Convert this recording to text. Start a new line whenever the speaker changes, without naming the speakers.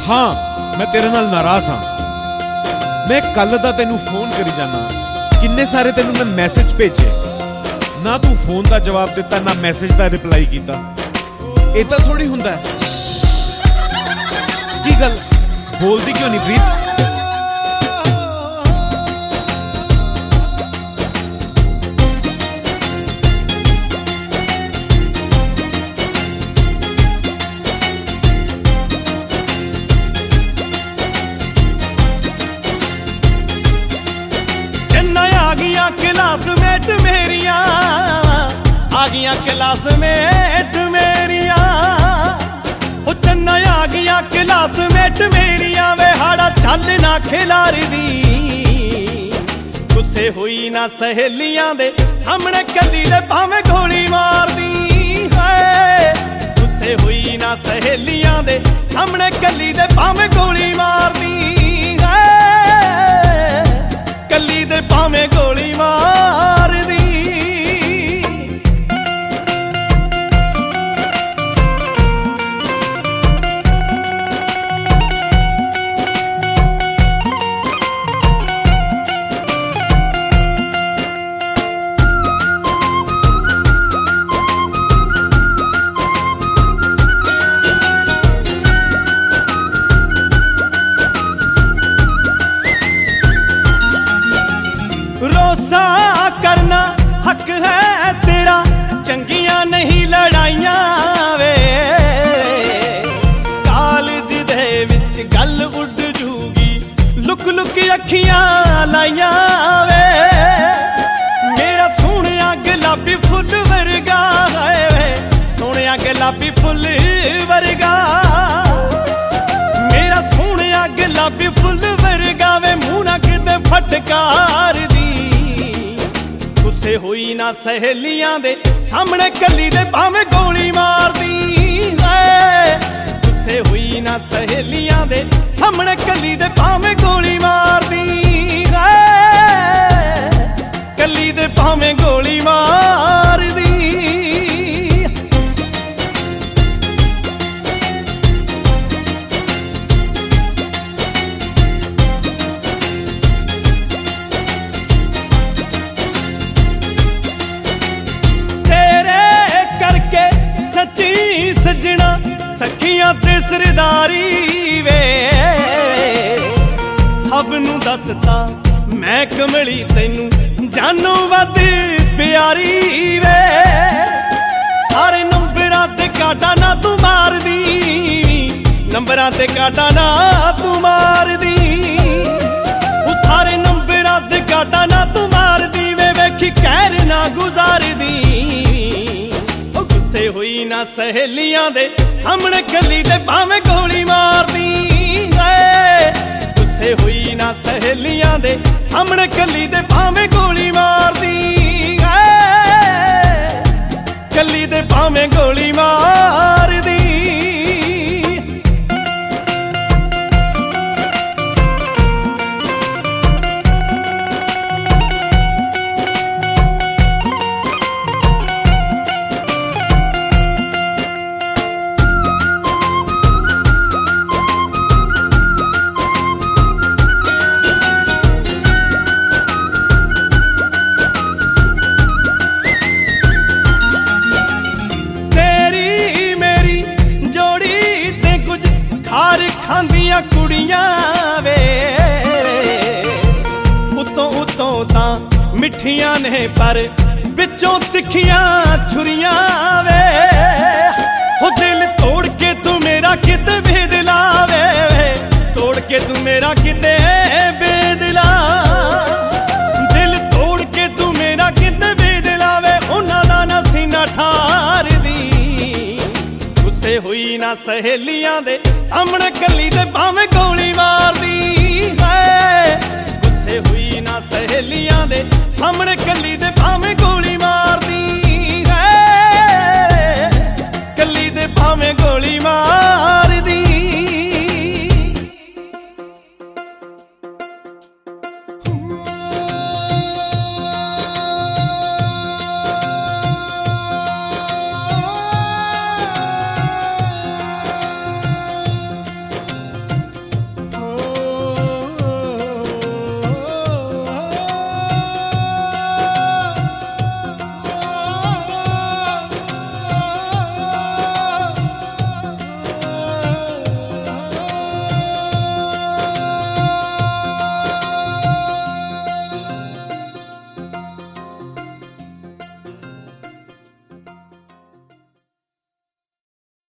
हाँ मैं तेरे नाल नाराज हाँ। मैं कल दा तेनू फोन करी जाना, किन्ने सारे तेनू मैं मैसेज भेजे, ना तू फोन का जवाब दिता ना मैसेज का रिप्लाई किया। इदा थोड़ी हुंदा है। की गल बोलती क्यों नहीं प्रीत?
क्लासमेट मेरिया आ गया, क्लासमेट मेरिया ओ चन्ना आ गया, क्लासमेट मेरिया वे हाड़ा चल ना खिलार दी। गुस्से हुई ना सहेलियां दे सामने कली दे भावें गोली मार दी है। गुस्से हुई ना सहेलियां दे सामने कली दे भावें गोली मार दी है। कली दे भावें गोली मार दी। रोसा करना हक है तेरा, चंगियां नहीं लड़ाइयां वे। कालज दे विच गल उड जूगी, लुक लुक अखियां लाइयां वे। मेरा सोहणिया गुलाबी फुल वर्गा है वे, सोहणिया गुलाबी फुल वर्गा। मेरा सोहणिया गुलाबी फुल वर्गा वे, मूंह ना किते फटकार दी। गुस्से हुई ना सहेलियां दे सामने कली दे भावें गोली मार दी है। गुस्से हुई ना सहेलियां दे सामने कली दे भावें गोली मार दी है। कली दे भावें गोली मार दी। सजना सखियां ते सरदारी वे, सब नू दसता मैं कमली तैनू जानू वध प्यारी वे। सारे नंबरां ते काटा ना तू मार दी, नंबरां ते काटा ना तू मार दी। सारे नंबरां ते काटा ना तू मार दी वे, वेखी कहर ना गुजार दी। गुस्से हुई ना सहेलियां दे सामने कली दे भावें गोली मार दी है। गुस्से हुई ना सहेलियां दे सामने कली दे भावें गोली मार दी है। कली दे भावें गोली मार दी। खांदियां कुड़ियां वे, उतों उतों तां मिठियां ने पर बिचों तिखियां छुरियां वे। हो दिल तोड़ के तू मेरा किते बेदिला वे, तोड़ के तू मेरा किते बेदिला। दिल तोड़ के तू मेरा किते बेदिला वे, उन्हां दा ना सीना ठार दी। गुस्से हुई ना सहेलियां दे सामने कली दे भावें गोली मार दी है। गुस्से हुई ना सहेलियां दे सामने कली दे